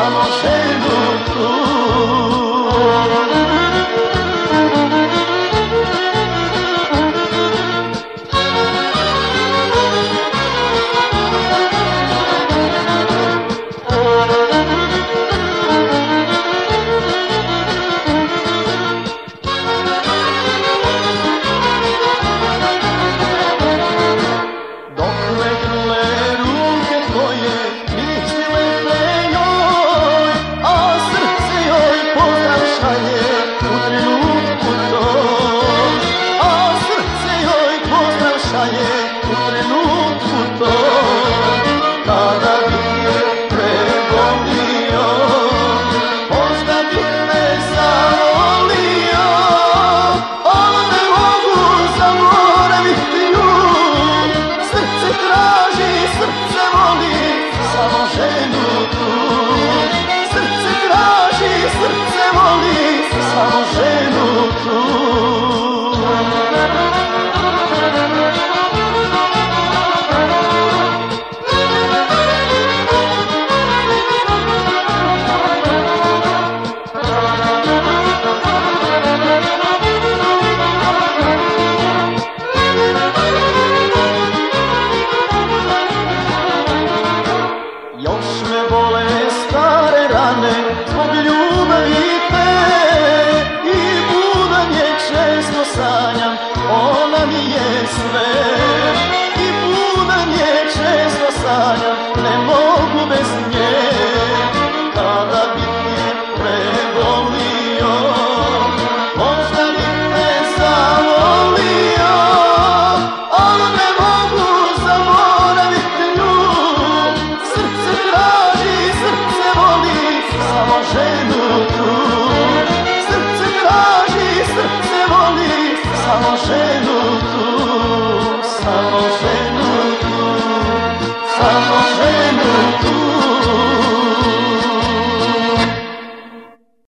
samo ženu tu. U trenutku to, kada bi je prebolio, možda bi me zavolio. Ovo ne mogu zaboraviti ju, srce traži, srce voli, samo ženu tu. Srce traži, srce voli, samo ženu tu. Još me bole stare rane zbog ljubavi te, i budan je često sanjam, ona mi je sve. I budan je često sanjam,